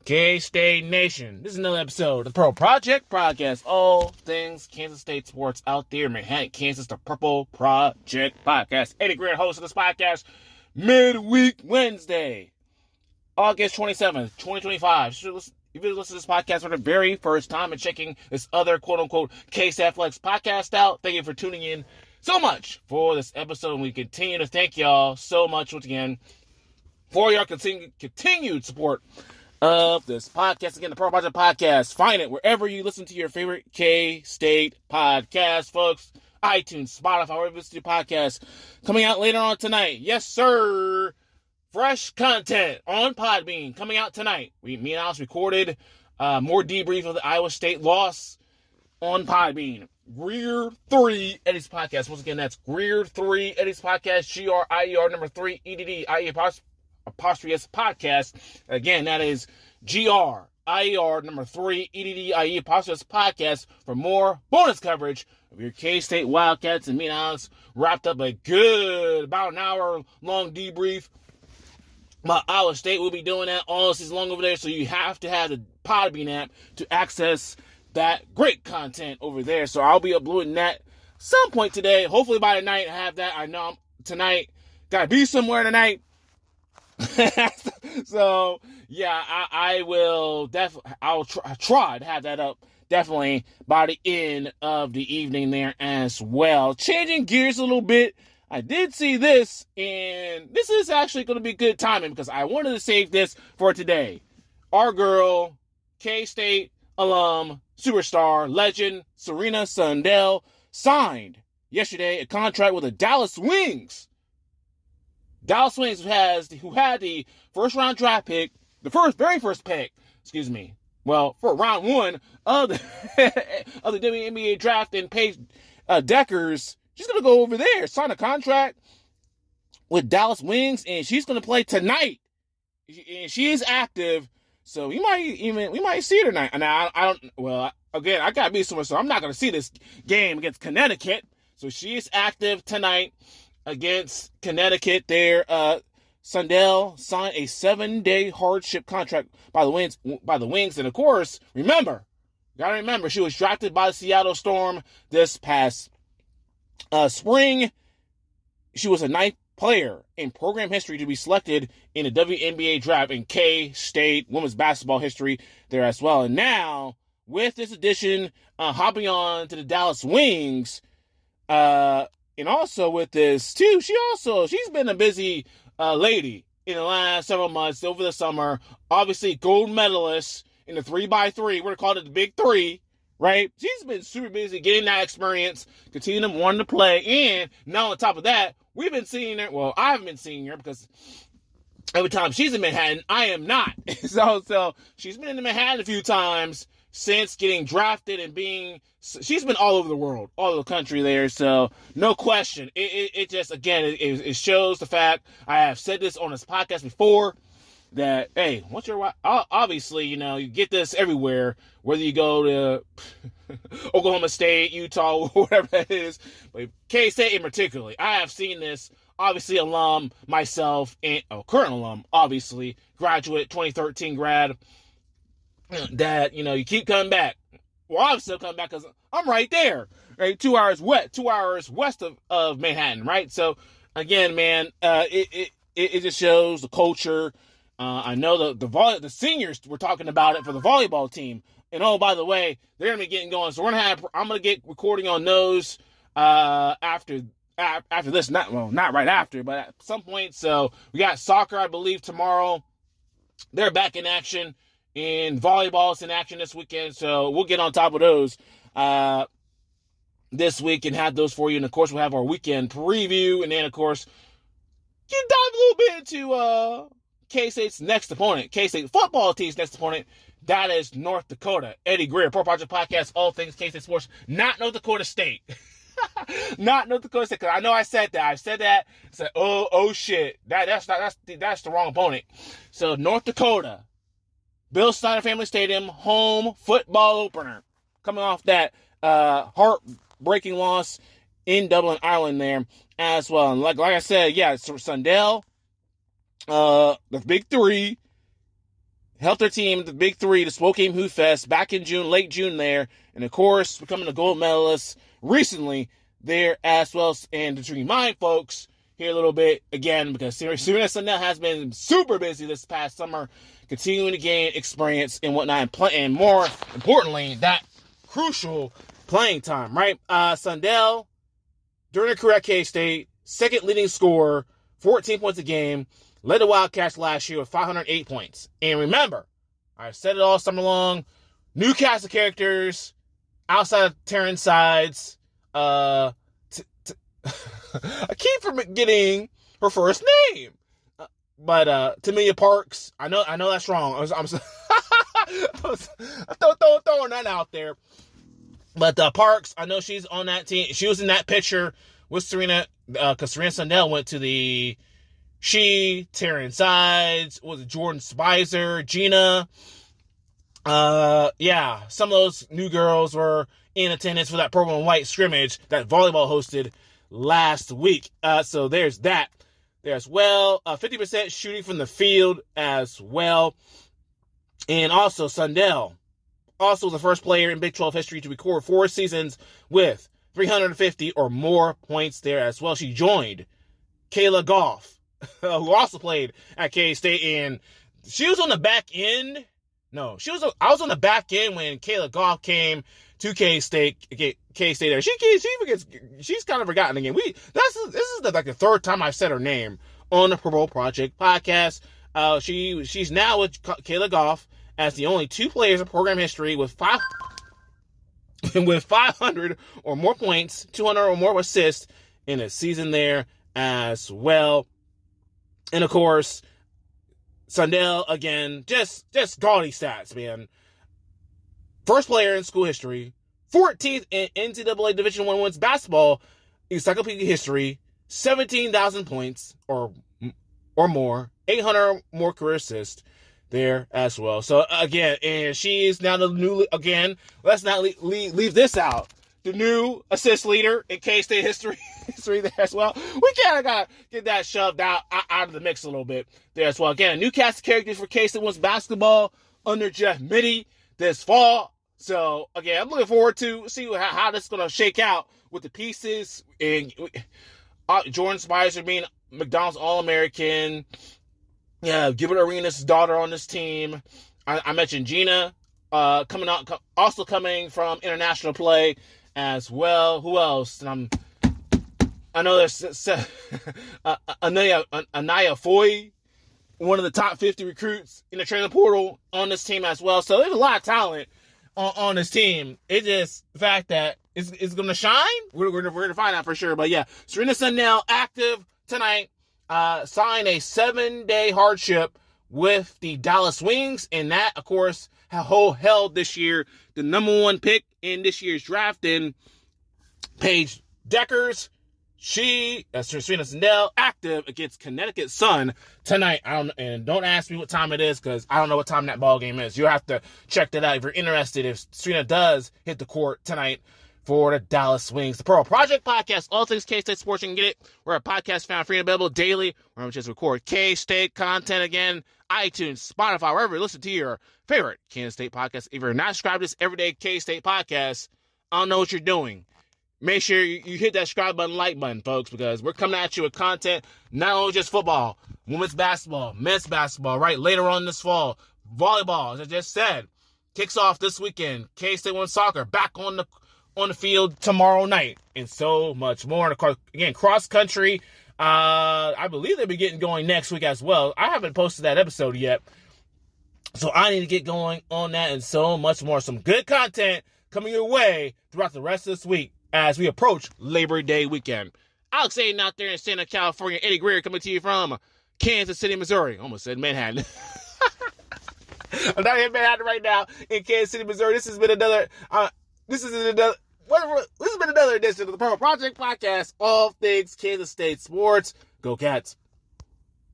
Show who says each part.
Speaker 1: K-State Nation. This is another episode of the Purple Project Podcast. All things Kansas State sports out there in Manhattan, Kansas. The Purple Project Podcast. Eddie Greer, host of this podcast. Midweek Wednesday, August 27th, 2025. If you listen to this podcast for the very first time and checking this other quote-unquote K-State Flex podcast out, thank you for tuning in so much for this episode. And we continue to thank y'all so much once again for your continued support of this podcast. Again, the Pro Project Podcast. Find it wherever you listen to your favorite K-State podcast, folks. iTunes, Spotify, wherever you listen to your podcast. Coming out later on tonight. Yes, sir. Fresh content on Podbean coming out tonight. Me and Alex recorded more debrief of the Iowa State loss on Podbean. Greer 3 Eddie's Podcast. Once again, that's Greer 3 Eddie's Podcast. G-R-I-E-R number 3 E-D-D-I-E apostrophe S podcast. Again, that is G-R-I-E-R number 3 E-D-D-I-E apostrophe S podcast for more bonus coverage of your K-State Wildcats. And me and Alex wrapped up a good about an hour long debrief about Iowa State. We'll be doing that all season long over there, so you have to have the Podbean app to access that great content over there. So I'll be uploading that some point today. Hopefully by tonight I have that. I know tonight gotta be somewhere tonight. So yeah, I will definitely. I'll try to have that up definitely by the end of the evening there as well. Changing gears a little bit, I did see this, and this is actually going to be good timing because I wanted to save this for today. Our girl, K-State alum, superstar, legend, Serena Sundell signed yesterday a contract with the Dallas Wings. Dallas Wings, who had the first round draft pick, very first pick, well, for round one of the WNBA draft, and Paige Deckers, she's going to go over there, sign a contract with Dallas Wings, and she's going to play tonight. And she is active, so we might see her tonight. And I got to be somewhere, so I'm not going to see this game against Connecticut. So she is active tonight against Connecticut there. Sundell signed a 7-day hardship contract by the Wings. And of course, gotta remember, she was drafted by the Seattle Storm this past spring. She was a 9th player in program history to be selected in the WNBA draft in K-State women's basketball history there as well. And now, with this addition, hopping on to the Dallas Wings, and also with this too, she's been a busy lady in the last several months over the summer. Obviously, gold medalist in the 3x3. We're going to call it the Big Three, right? She's been super busy getting that experience, continuing to want to play. And now on top of that, we've been seeing her. Well, I haven't been seeing her because every time she's in Manhattan, I am not. So she's been in Manhattan a few times since getting drafted and she's been all over the world, all over the country there. So no question. It just, again, it shows the fact, I have said this on this podcast before, that, hey, obviously, you get this everywhere, whether you go to Oklahoma State, Utah, whatever that is, but K-State in particular, I have seen this, obviously alum myself, and current alum, obviously, graduate, 2013 grad, that, you keep coming back. Well, I'm still coming back because I'm right there, right? 2 hours west of Manhattan, right? So, again, man, it just shows the culture. I know the seniors were talking about it for the volleyball team. And, oh, by the way, they're going to be getting going. So I'm going to get recording on those after this. Not right after, but at some point. So we got soccer, I believe, tomorrow. They're back in action. And volleyball's in action this weekend, so we'll get on top of those this week and have those for you. And, of course, we'll have our weekend preview. And then, of course, dive a little bit into K-State's next opponent, K-State football team's next opponent. That is North Dakota. Eddie Greer, Pro Project Podcast, all things K-State sports. Not North Dakota State. Not North Dakota State, because I know I said that. I said, oh shit. That's the wrong opponent. So, North Dakota. Bill Snyder Family Stadium, home football opener. Coming off that heartbreaking loss in Dublin, Ireland there as well. And like I said, yeah, Sundell, the Big Three, helped their team, the Big Three, the Spokane Hoop Fest back in June, late June there. And, of course, becoming a gold medalist recently there as well. And to remind folks here a little bit, again, because Serena Sundell has been super busy this past summer, continuing to gain experience and whatnot, and more importantly, that crucial playing time, right? Sundell, during her career at K-State, second leading scorer, 14 points a game, led the Wildcats last year with 508 points. And remember, I said it all summer long, new cast of characters, outside of Terrence Sides. I keep forgetting her first name. But Tamia Parks, I know that's wrong. I'm throwing that out there. But Parks, I know she's on that team. She was in that picture with Serena, because Serena Sundell went to the Terrence Sides, was it Jordan Spicer, Gina. Yeah, some of those new girls were in attendance for that purple and white scrimmage that volleyball hosted last week. So there's that there as well. 50% shooting from the field as well. And also Sundell, also the first player in Big 12 history to record 4 seasons with 350 or more points there as well. She joined Kayla Goff, who also played at K-State, and she was on the back end. No, I was on the back end when Kayla Goff came to K-State. K-State there. She forgets. She's kind of forgotten again. This is the third time I've said her name on the Pro Project podcast. She's now with Kayla Goff as the only 2 players in program history with 500 or more points, 200 or more assists in a season there as well. And of course, Sundell, again, just gaudy stats, man. First player in school history, 14th in NCAA Division I women's basketball encyclopedia history, 17,000 points or more, 800 or more career assists there as well. So again, and she is now the new, again, let's not leave this out, the new assist leader in K-State history there as well. We kind of got to get that shoved out of the mix a little bit there as well. Again, a new cast of characters for K-State women's basketball under Jeff Mittie this fall. So again, I'm looking forward to see how this is going to shake out with the pieces, and Jordan Spicer being McDonald's All-American. Yeah, Gilbert Arenas' daughter on this team. I mentioned Gina also coming from international play as well. Who else? And I know there's Anaya Foy, one of the top 50 recruits in the transfer portal on this team as well. So there's a lot of talent on this team. It's just the fact that it's going to shine. We're going to find out for sure. But yeah, Serena Sundell active tonight. Signed a 7-day hardship with the Dallas Wings, and that, of course, held this year the number 1 pick in this year's draft in Paige Deckers. Serena Sundell, active against Connecticut Sun tonight. Don't ask me what time it is, because I don't know what time that ball game is. You'll have to check that out if you're interested, if Serena does hit the court tonight for the Dallas Wings. The Pearl Project Podcast, all things K-State sports. You can get it. We're a podcast found free and available daily. We're just record K-State content again. iTunes, Spotify, wherever you listen to your favorite Kansas State podcast. If you're not subscribed to this everyday K-State podcast, I don't know what you're doing. Make sure you hit that subscribe button, like button, folks, because we're coming at you with content, not only just football, women's basketball, men's basketball, right? Later on this fall, volleyball, as I just said, kicks off this weekend. K-State women's soccer back on the field tomorrow night, and so much more. And again, cross country, I believe they'll be getting going next week as well. I haven't posted that episode yet, so I need to get going on that and so much more. Some good content coming your way throughout the rest of this week as we approach Labor Day weekend. Alex Aiden out there in Santa California, Eddie Greer coming to you from Kansas City, Missouri. Almost said Manhattan. I'm not in Manhattan right now in Kansas City, Missouri. This has been another edition of the Pearl Project Podcast, all things Kansas State sports. Go Cats.